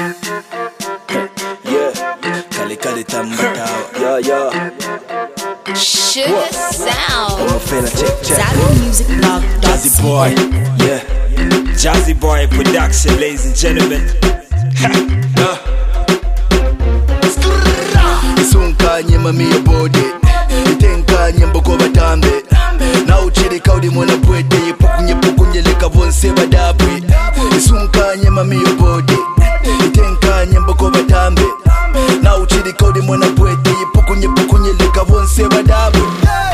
Yeah, Kali Tambatawa. Yeah. Sugar Sound. I'm a fella, check. ZagoMusicBlog. Jazzy Boy, yeah. Jazzy Boy production, ladies and gentlemen. Isunkanye mami yobode itenkanye mboko batambe na uchiri kaudi mwana pwete yipukunye leka vonse badabwe. Isunkanye mami yobode itenkanye mboko batambe na uchiri kaudi mwana pwete yipukunye leka vonse badabwe.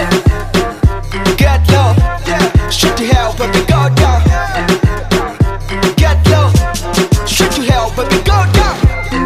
Get low, shut to hell, baby, go down. Get low, shut to hell, baby, go down.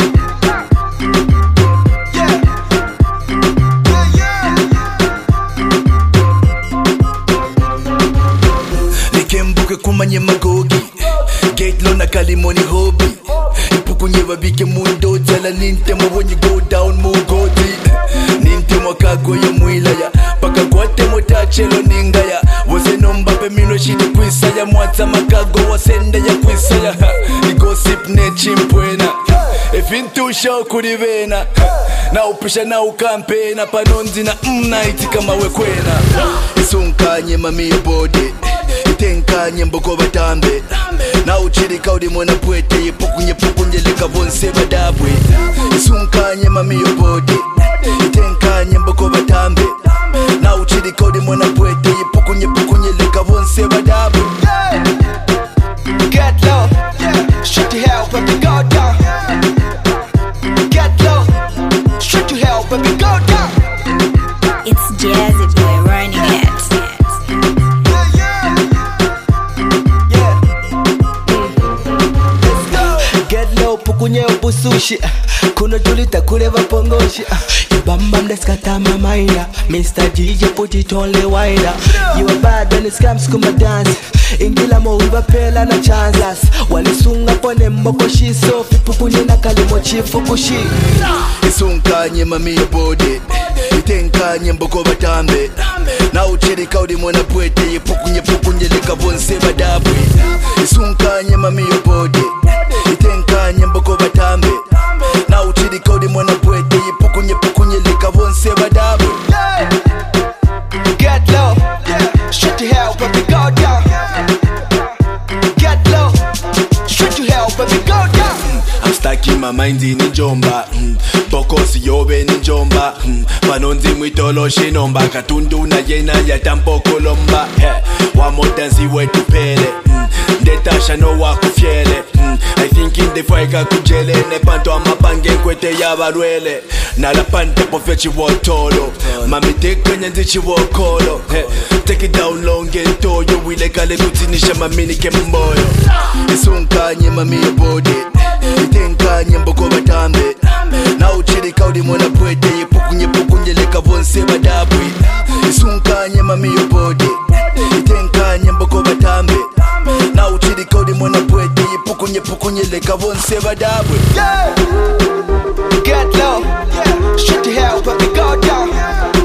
Nikembuke kumanye magogi gate lo nakalimoni hobby ipukunye babike mundo jala ninte mabonye go down mugodi ninte mwakago yo mwilaya paka kwate motachelo ningaya wose nombape mino shidi kwisaya mwata makago wasende ya kwisaya igosip ne chimpwena efintu show kurivena na upisha na ukampena panonzi na mnaiti kama wekwena. Isunkanye mami yobode itenkanye mboko batambe na uchiri kaudi mwana pwete yipukunye leka vonse badabwe. Isunkanye mami yobode itenkanye mboko batambe na uchiri kaudi mwana pwete yipukunye leka vonse badabwe. Get low, shut to hell, baby, go down. Get low, shut to hell, baby, go down. It's Jazzy Boy running it. Get low, pukunye ubusushi. Kuno tulita kureva pongoshi. Bam bam, let's cut my mind. Mr. DJ, put it only wider. You are bad when it comes to my dance. Ingila mo wiba pela na chances. Walisunga pone mboko shiso. Pukunye na kalimo chifu kushi. Isunkanye mami yobode itenkanye mboko batambe na uchiri kaudi mwana pwete yipukunye leka vonse badabwe. Isunkanye mami yobode itenkanye mboko batambe na uchiri kaudi mwana pwete yipukunye leka vonse badabwe. Get low, shut to hell, baby, go down. Get low, shut to hell, baby, go down. I'm stuck in my mind in njomba bokosi yobe njomba panonzi mwitolo shinomba katundu na yena ya tampoko lomba wamotanzi wetu pele ndetasha no wakufyele I think in the fire kujele ne panto amapange kwete yabalwele nala pante pofya chiwotolo mami teka nyanzi chiwokolo take it down long and toyo wile kale kutinisha mamini kemboyo. Isunkanye mami yobode itenkanye mboko batambe na uchiri kaudi mwana pwete yipukunye leka vonse badabwe. Isunkanye mami yobode itenkanye mboko batambe na uchiri kaudi mwana pwete yipukunye leka vonse badabwe. Get low, shut to hell, baby, go down.